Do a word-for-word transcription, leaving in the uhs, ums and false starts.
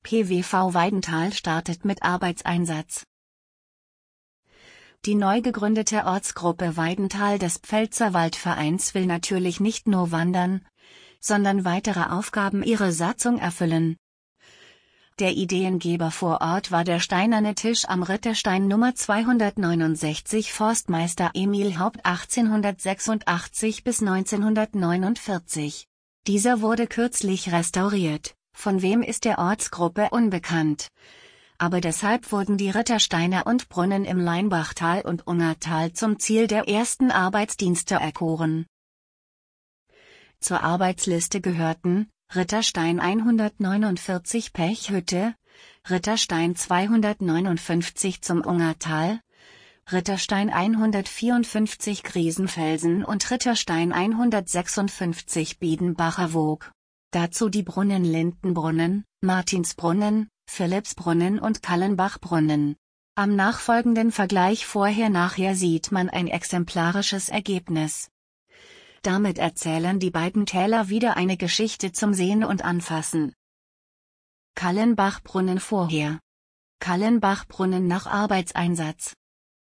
P W V Weidenthal startet mit Arbeitseinsatz. Die neu gegründete Ortsgruppe Weidenthal des Pfälzerwald-Vereins will natürlich nicht nur wandern, sondern weitere Aufgaben ihrer Satzung erfüllen. Der Ideengeber vor Ort war der Steinerne Tisch am Ritterstein Nummer zweihundertneunundsechzig Forstmeister Emil Haupt achtzehnhundertsechsundachtzig bis neunzehnhundertneunundvierzig. Dieser wurde kürzlich restauriert, von wem ist der Ortsgruppe unbekannt. Aber deshalb wurden die Rittersteiner und Brunnen im Leinbachtal und Ungertal zum Ziel der ersten Arbeitsdienste erkoren. Zur Arbeitsliste gehörten Ritterstein hundertneunundvierzig Pechhütte, Ritterstein zweihundertneunundfünfzig zum Ungertal, Ritterstein hundertvierundfünfzig Griesenfelsen und Ritterstein hundertsechsundfünfzig Biedenbacher Woog. Dazu die Brunnen Lindenbrunnen, Martinsbrunnen, Philippsbrunnen und Kallenbachbrunnen. Am nachfolgenden Vergleich vorher-nachher sieht man ein exemplarisches Ergebnis. Damit erzählen die beiden Täler wieder eine Geschichte zum Sehen und Anfassen. Kallenbachbrunnen vorher. Kallenbachbrunnen nach Arbeitseinsatz.